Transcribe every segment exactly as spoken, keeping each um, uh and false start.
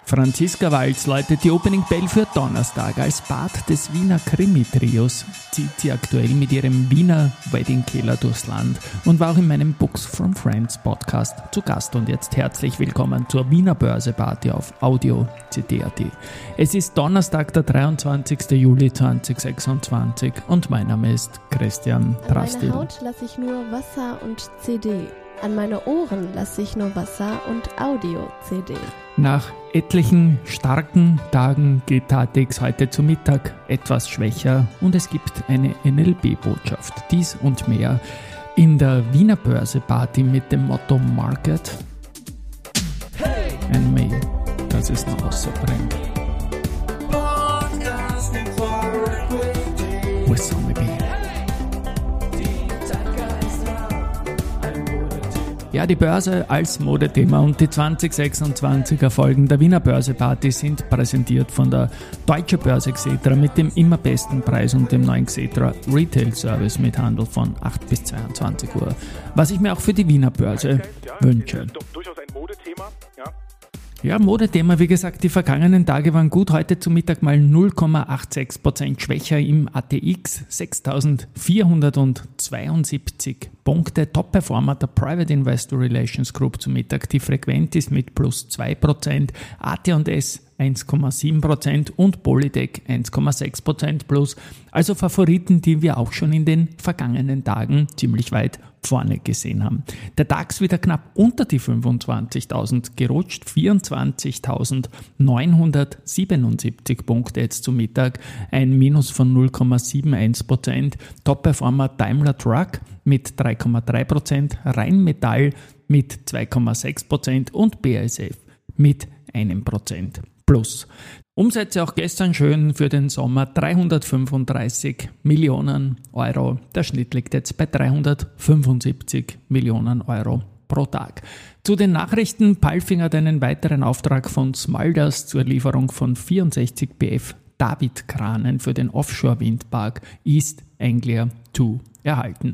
Franziska Walz läutet die Opening Bell für Donnerstag. Als Part des Wiener Krimi-Trios zieht sie aktuell mit ihrem Wiener Wedding Killer durchs Land und war auch in meinem Books from Friends Podcast zu Gast. Und jetzt herzlich willkommen zur Wiener Börse-Party auf Audio C D punkt A T. Es ist Donnerstag, der dreiundzwanzigster Juli zweitausendsechsundzwanzig und mein Name ist Christian Drastil. An meine Haut lasse ich nur Wasser und C D. An meine Ohren lasse ich nur Wasser und Audio-C D. Nach etlichen starken Tagen geht T A T X heute zu Mittag etwas schwächer und es gibt eine N L B-Botschaft. Dies und mehr in der Wiener Börse-Party mit dem Motto Market hey! And Me, dass es noch rausbringt. With Zombie B. Ja, die Börse als Modethema und die zweitausendsechsundzwanziger Folgen der Wiener Börse-Party sind präsentiert von der Deutsche Börse Xetra mit dem immer besten Preis und dem neuen Xetra Retail Service mit Handel von acht bis zweiundzwanzig Uhr. Was ich mir auch für die Wiener Börse ja, wünsche. Durchaus ein Modethema, ja. Ja, Modethema, wie gesagt, die vergangenen Tage waren gut. Heute zu Mittag mal null Komma sechsundachtzig Prozent schwächer im A T X, sechstausendvierhundertzweiundsiebzig Punkte. Top-Performer der Private Investor Relations Group zu Mittag. Die Frequentis mit plus zwei Prozent, A T und S eins Komma sieben Prozent und Polytech eins Komma sechs Prozent plus. Also Favoriten, die wir auch schon in den vergangenen Tagen ziemlich weit vorne gesehen haben. Der DAX wieder knapp unter die fünfundzwanzigtausend gerutscht, vierundzwanzigtausendneunhundertsiebenundsiebzig Punkte jetzt zu Mittag, ein Minus von null Komma einundsiebzig Prozent. Top-Performer Daimler Truck mit drei Komma drei Prozent, Rheinmetall mit zwei Komma sechs Prozent und B A S F mit einem Prozent plus. Umsätze auch gestern schön für den Sommer, dreihundertfünfunddreißig Millionen Euro. Der Schnitt liegt jetzt bei dreihundertfünfundsiebzig Millionen Euro pro Tag. Zu den Nachrichten, Palfinger hat einen weiteren Auftrag von Smulders zur Lieferung von vierundsechzig P F David-Kranen für den Offshore-Windpark East Anglia zwei erhalten.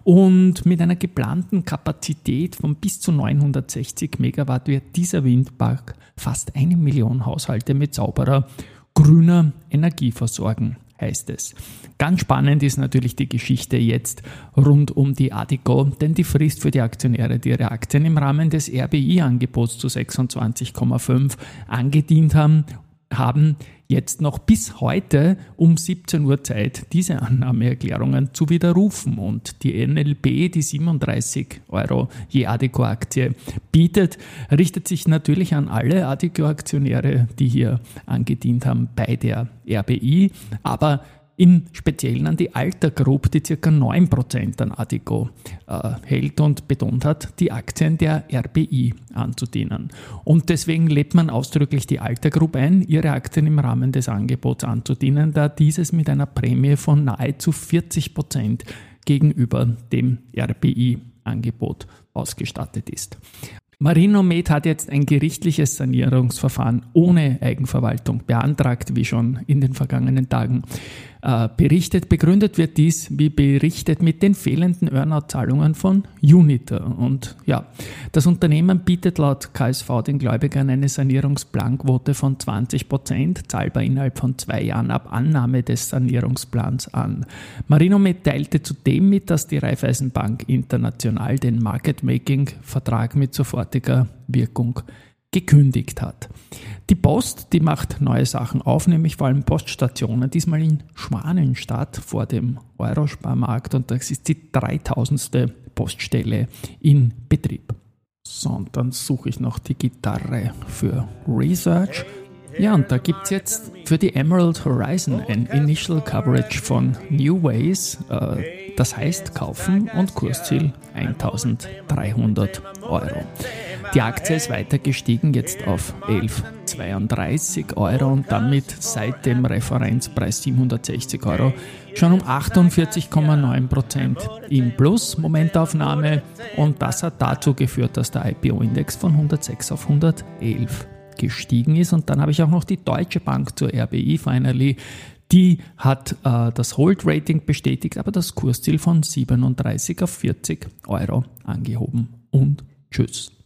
Und mit einer geplanten Kapazität von bis zu neunhundertsechzig Megawatt wird dieser Windpark fast eine Million Haushalte mit sauberer, grüner Energie versorgen, heißt es. Ganz spannend ist natürlich die Geschichte jetzt rund um die Addiko, denn die Frist für die Aktionäre, die ihre Aktien im Rahmen des R B I-Angebots zu sechsundzwanzig Komma fünf angedient haben, haben jetzt noch bis heute um siebzehn Uhr Zeit, diese Annahmeerklärungen zu widerrufen. Und die N L B, die siebenunddreißig Euro je Addiko-Aktie bietet, richtet sich natürlich an alle Addiko-Aktionäre, die hier angedient haben bei der R B I, aber im Speziellen an die Alta Group, die ca. neun Prozent an Addiko äh, hält und betont hat, die Aktien der R B I anzudienen. Und deswegen lädt man ausdrücklich die Alta Group ein, ihre Aktien im Rahmen des Angebots anzudienen, da dieses mit einer Prämie von nahezu vierzig Prozent gegenüber dem R B I-Angebot ausgestattet ist. Marinomed hat jetzt ein gerichtliches Sanierungsverfahren ohne Eigenverwaltung beantragt, wie schon in den vergangenen Tagen äh, berichtet. Begründet wird dies, wie berichtet, mit den fehlenden Earnout-Zahlungen von Unitor. Und ja, das Unternehmen bietet laut K S V den Gläubigern eine Sanierungsplanquote von zwanzig Prozent, zahlbar innerhalb von zwei Jahren ab Annahme des Sanierungsplans an. Marinomed teilte zudem mit, dass die Raiffeisenbank International den Market-Making-Vertrag mit sofortiger Wirkung gekündigt hat. Die Post, die macht neue Sachen auf, nämlich vor allem Poststationen, diesmal in Schwanenstadt vor dem Eurosparmarkt, und das ist die dreitausendste Poststelle in Betrieb. So, und dann suche ich noch die Gitarre für Research. Ja, und da gibt es jetzt für die Emerald Horizon ein Initial Coverage von New Ways, äh, das heißt kaufen und Kursziel eintausenddreihundert Euro. Die Aktie ist weiter gestiegen, jetzt auf elf Komma zweiunddreißig Euro und damit seit dem Referenzpreis siebenhundertsechzig Euro schon um achtundvierzig Komma neun Prozent im Plus, Momentaufnahme, und das hat dazu geführt, dass der I P O-Index von hundertsechs auf hundertelf gestiegen ist. Und dann habe ich auch noch die Deutsche Bank zur R B I finally. Die hat äh, das Hold-Rating bestätigt, aber das Kursziel von siebenunddreißig auf vierzig Euro angehoben. Und tschüss.